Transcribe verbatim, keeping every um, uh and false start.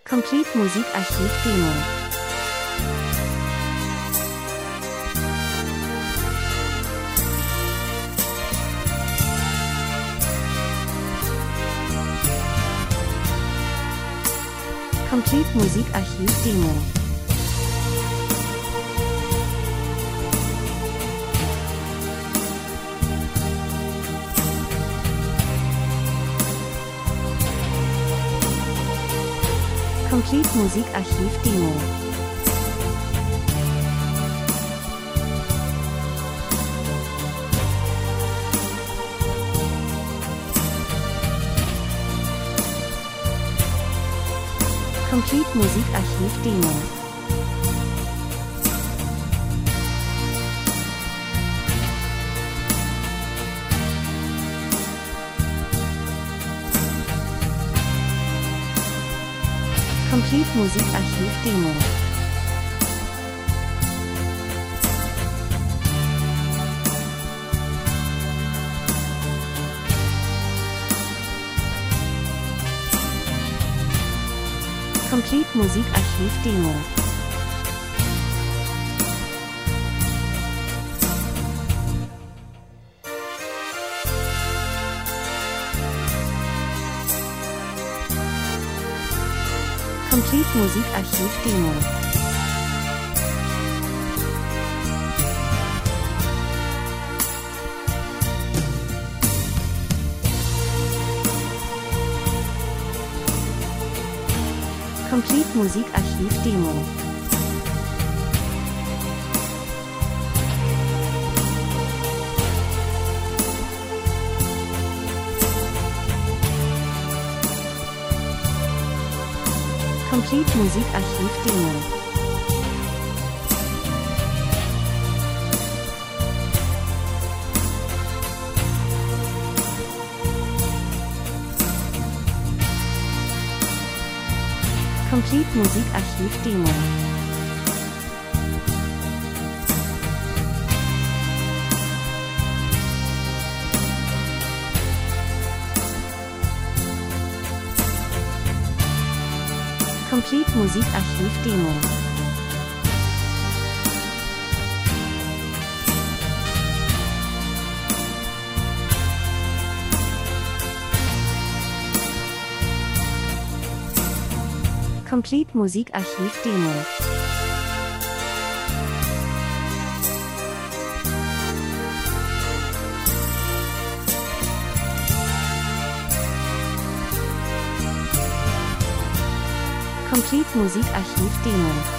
Complete Musikarchiv Demo. Complete Musikarchiv Demo. Complete Musikarchiv Demo. Complete Musikarchiv Demo. Complete Musikarchiv Demo. Complete Musikarchiv Demo. Complete Musikarchiv Demo. Complete Musikarchiv Demo. Complete Musikarchiv Demo. Complete Musikarchiv Demo. Complete Musikarchiv Demo. Complete Musikarchiv Demo. Complete Musikarchiv Demo.